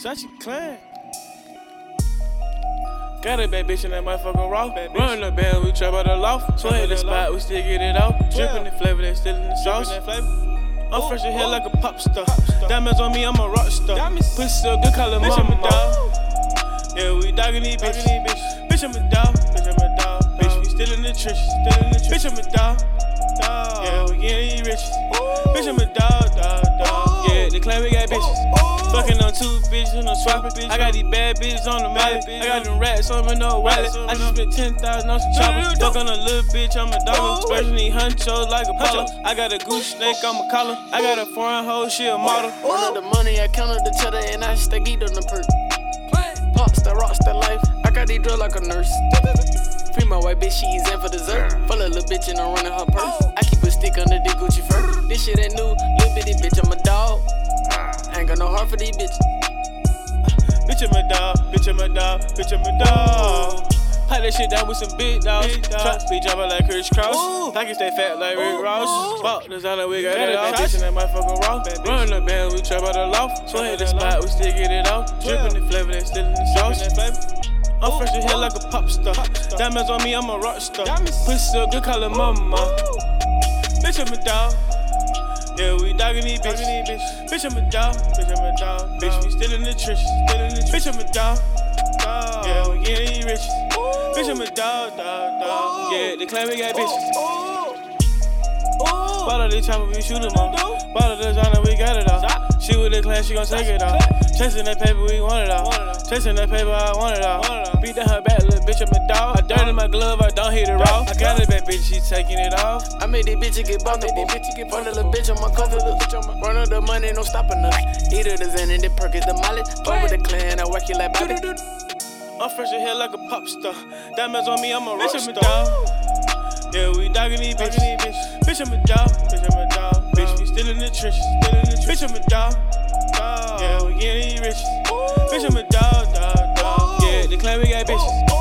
Such a clan. Got a bad bitch in that motherfucking raw. Run the band, we trap out the loft. Sweat the spot, we still get it off. Drippin' the flavor, they still in the sauce. I'm fresh in here like a pop star. Diamonds on me, I'm a rock star. Pussy so good, call her mama dog. Yeah, we dogging these bitches. Bitch, I'm a dog. Bitch, we still in the trenches. Bitch, I'm a dog. Yeah, we getting these riches. Bitch, I'm a dog. Yeah, they claim we got bitches. Fucking on 2 bitches, no swapping. I got these bad bitches on the mallet. I got them rats on me, no wallet. I just spent 10,000 on some choppers. Fuck on a little bitch, I'm a dog. Splashing these hunchos like Apollo. I got a goose snake, I'm a collar. I got a foreign hoe, she a model. Run up the money, I counted the cheddar, and I stack eat on the perk. Popstar, rockstar life, I got these drill like a nurse. Free my white bitch, she eats in for dessert. Full of little bitch and I'm running her purse. I keep a stick under the Gucci fur. This shit ain't new, little bitty bitch, I'm a dog. I ain't got no heart for these bitches. Bitch, I'm a dog, bitch, I'm a dog, bitch, I'm a dog. Pipe that shit down with some big dogs. Truck be jumping like Chris Cross. Pockets stay fat like Rick Ross. Fuck, designer, we got it off. Bitch in that motherfucking raw. Run the band, we trap out the loft. Sweat the spot, we still get it off. Drippin' the flavor, they still in the sauce. I'm fresh in here like a pop star. Diamonds on me, I'm a rock star. Pussy so good, call her mama. Bitch, I'm a dog. Yeah, we dogging these bitches. Bitch, I'm a dog. Bitch, we still in the trenches. Bitch, I'm a dog. Yeah, we getting these riches. Bitch, I'm a dog. Yeah, they claim we got bitches. Bottle they chopper, we shoot them on. Bottle designer, we got it all. She with the class, she gon' take it all. Chasing that paper, we want it all. Chasing that paper, I want it all. Beat down her back, little bitch, I'm a dog. I dirt in my glove, I don't hit it raw. I got a bad bitch, she taking it off. I made these bitches get bumped. Run a little bitch on my cover. Run up the money, no stopping us. Either the Zen and the perk is the molly. Fuck with the clan, I whack you like Bobby. I'm fresh in here like a pop star. Diamonds on me, I'm a rock star. Yeah, we dogging these bitches. Bitch, I'm a dog. Bitch, we still in the trenches. Bitch, I'm a dog. Yeah, we getting these riches. Bitch, I'm a dog. Yeah, they claim we got bitches.